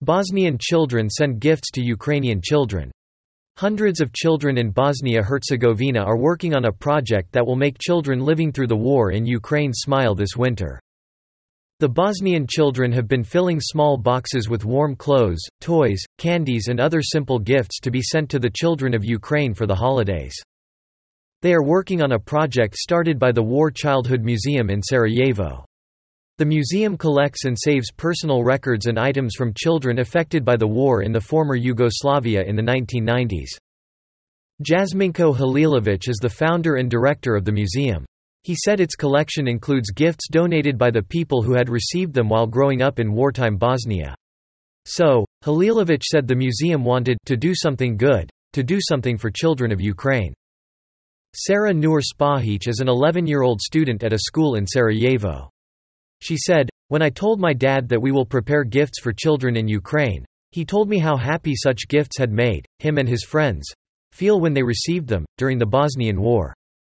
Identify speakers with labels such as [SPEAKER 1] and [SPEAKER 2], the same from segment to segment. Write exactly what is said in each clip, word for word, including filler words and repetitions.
[SPEAKER 1] Bosnian children send gifts to Ukrainian children. Hundreds of children in Bosnia-Herzegovina are working on a project that will make children living through the war in Ukraine smile this winter. The Bosnian children have been filling small boxes with warm clothes, toys, candies and other simple gifts to be sent to the children of Ukraine for the holidays. They are working on a project started by the War Childhood Museum in Sarajevo. The museum collects and saves personal records and items from children affected by the war in the former Yugoslavia in the nineteen nineties. Jasminko Halilović is the founder and director of the museum. He said its collection includes gifts donated by the people who had received them while growing up in wartime Bosnia. So, Halilović said the museum wanted to do something good, to do something for children of Ukraine. Sara Nur Spahić is an eleven-year-old student at a school in Sarajevo. She said, "When I told my dad that we will prepare gifts for children in Ukraine, he told me how happy such gifts had made him and his friends feel when they received them, during the Bosnian War."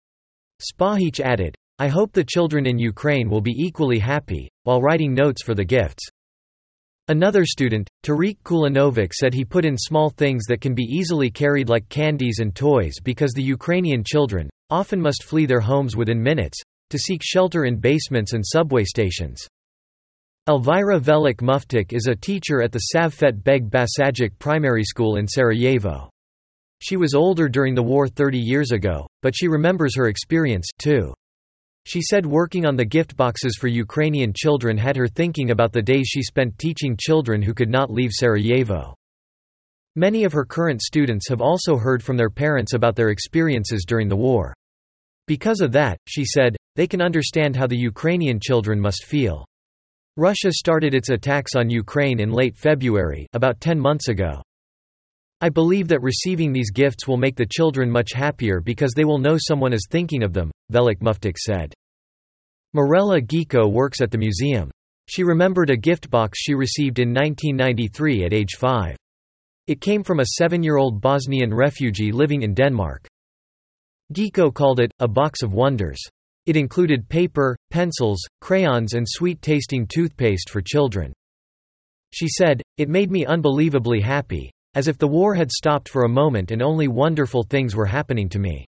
[SPEAKER 1] Spahić added, "I hope the children in Ukraine will be equally happy," while writing notes for the gifts. Another student, Tariq Kulinovic, said he put in small things that can be easily carried like candies and toys because the Ukrainian children often must flee their homes within minutes to seek shelter in basements and subway stations. Elvira Velik Muftik is a teacher at the Savfet Beg Basajic Primary School in Sarajevo. She was older during the war thirty years ago, but she remembers her experience, too. She said working on the gift boxes for Ukrainian children had her thinking about the days she spent teaching children who could not leave Sarajevo. Many of her current students have also heard from their parents about their experiences during the war. Because of that, she said, they can understand how the Ukrainian children must feel. Russia started its attacks on Ukraine in late February, about ten months ago. I believe that receiving these gifts will make the children much happier because they will know someone is thinking of them, Velik Muftik said. Mirella Giko works at the museum. She remembered a gift box she received in nineteen ninety-three at age five. It came from a seven-year-old Bosnian refugee living in Denmark. Giko called it, a box of wonders. It included paper, pencils, crayons and sweet-tasting toothpaste for children. She said, "It made me unbelievably happy, as if the war had stopped for a moment and only wonderful things were happening to me."